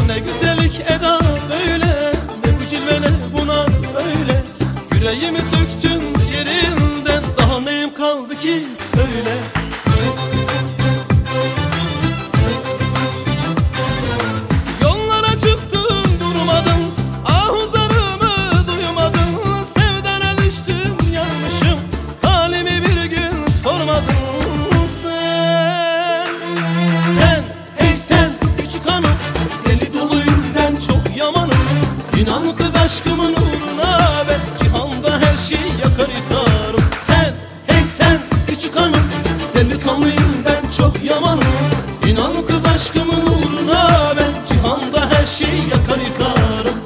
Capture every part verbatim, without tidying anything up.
Ne güzellik eda böyle, ne bu cilve ne bu naz öyle. Yüreğimi söktün yerinden, daha neyim kaldı ki söyle. Yollara çıktım durmadım, ahuzarımı duymadım. Sevdana düştüm yanmışım, halimi bir gün sormadın. Sen, sen, hey sen küçük hanım, deli doluyum ben çok yamanım. İnan kız aşkımın uğruna ben cihanda her şeyi yakar yıkarım. Sen, hey sen küçük hanım, delikanlıyım ben çok yamanım. İnan kız aşkımın uğruna ben cihanda her şeyi yakar yıkarım.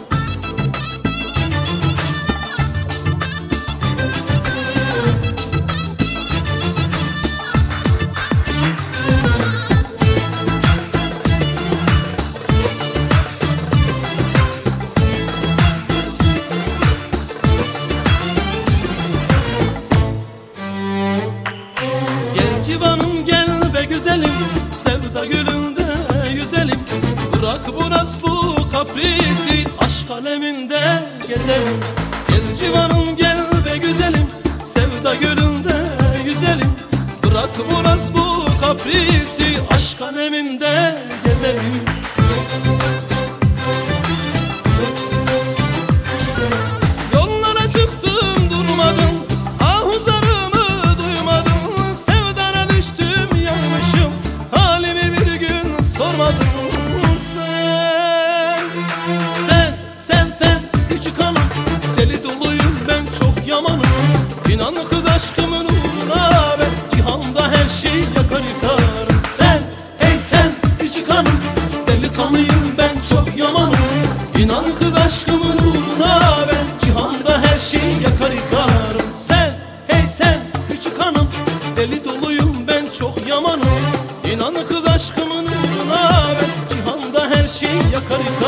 Civanım gel be güzelim, sevda gölünde yüzelim. Bırak biraz bu kaprisi, aşk aleminde gezelim. Gel civanım gel be güzelim, sevda gölünde yüzelim. Bırak biraz bu kaprisi, aşk aleminde gezelim. Yollara çıktım durmadım, ahuzarımı duymadım. Sormadın. Sen, sen, sen, sen küçük hanım, deli doluyum ben çok yamanım. İnan kız aşkımın uğruna ben cihanda her şeyi yakar yıkarım. Sen, hey sen küçük hanım, delikanlıyım ben çok yamanım. İnan kız aşkımın uğruna ben cihanda her şeyi yakar yıkarım. Sen, hey sen küçük hanım, deli doluyum ben çok yamanım. İnan kız aşkımın uğruna ben cihanda her şeyi yakar yıkarım.